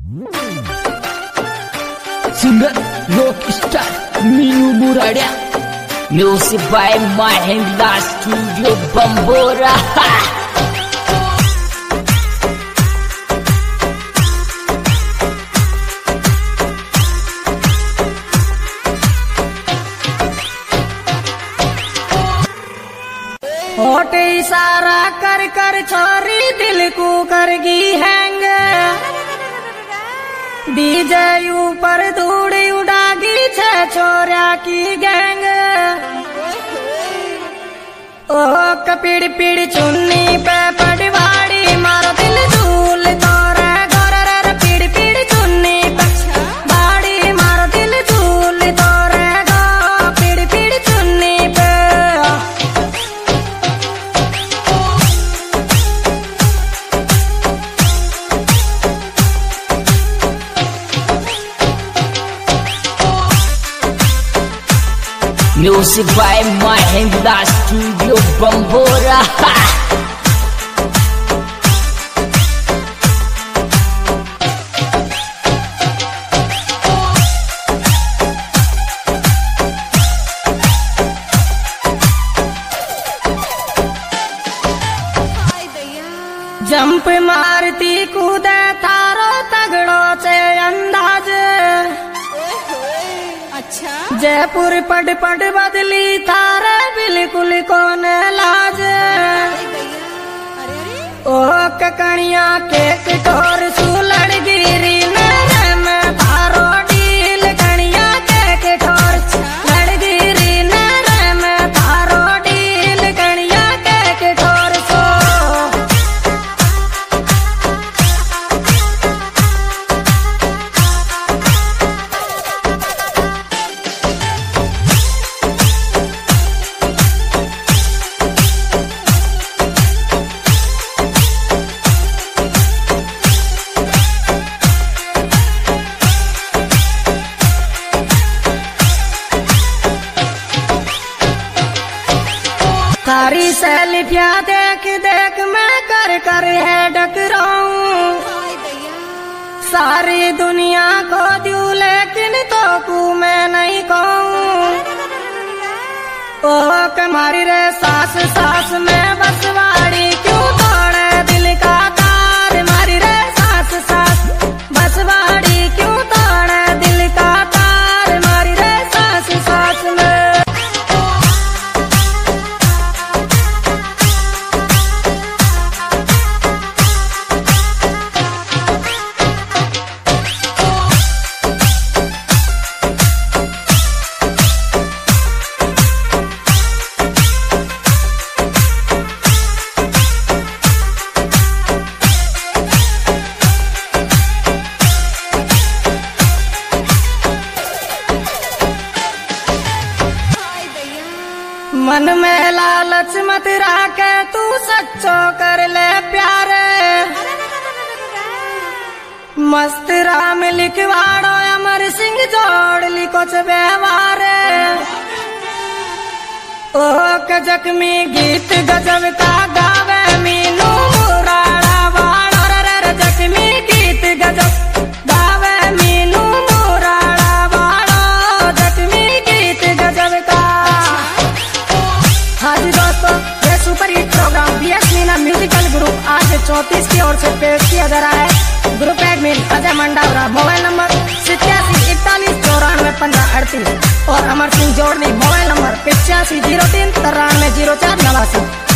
Singer rock star Meenu Muradia, music by Mahindra studio Bambora. होठ इशारा कर कर छोरी दिल को करगी हैंग, डीजे ऊपर धूड़ उड़ागी छे छोरिया की गैंग। ओ कपीड़ पीड़ चुन्नी पे पटवाड़ी मारो दिल धूल तोरे गोरे, पीड़ पीड़ चुन्नी पे बाड़ी मारो दिल धूल तोरे गो, पीड़ पीड़ चुन्नी पे। Music by Mahindra studio Bambora. Jump मारती कूदे थारो तगड़ो से अंदाज, अच्छा जयपुर पट पट बदली थारे बिल्कुल कौन लाज। ओ ककड़िया के कटोर सुलड़ गिरी नर में थारो डील, कणिया के कटोर लड़ गिरी नर में थारो डील, कणिया के कटोर सो। सारी सेल्फिया देख देख मैं कर कर है डकराऊं, सारी दुनिया को दूं लेकिन तो को मैं नहीं कहूं। ओ कमारी रे सास सास में बसवाड़ी क्यों तोड़े दिल का तार, मारी रे सास सास बसवाड़ी क्यों तोड़े दिल का तार, मारी रे सास सास में। मन में लालच मत राखे तू सच्चो कर ले प्यार, मस्त राम लिखवाड़ो अमर सिंह जोड़ लिखो च व्यवहार। ओ जख्मी गीत गजब का गावे मीनू मुराड़ा वाड़ो, रे जख्मी गीत गजब गावे मीनू मुराड़ा वाड़ो, जख्मी गीत गजब का। हाँ जी दोस्तों, ये super hit programme BS Meena musical group आज 34 की ओर से पेश किया जा रहा है। Group admin Ajay Mandawara, mobile number 87 41 94 15 38 और अमर सिंह जोड़नी, मोबाइल नंबर 85 03 93 04 89।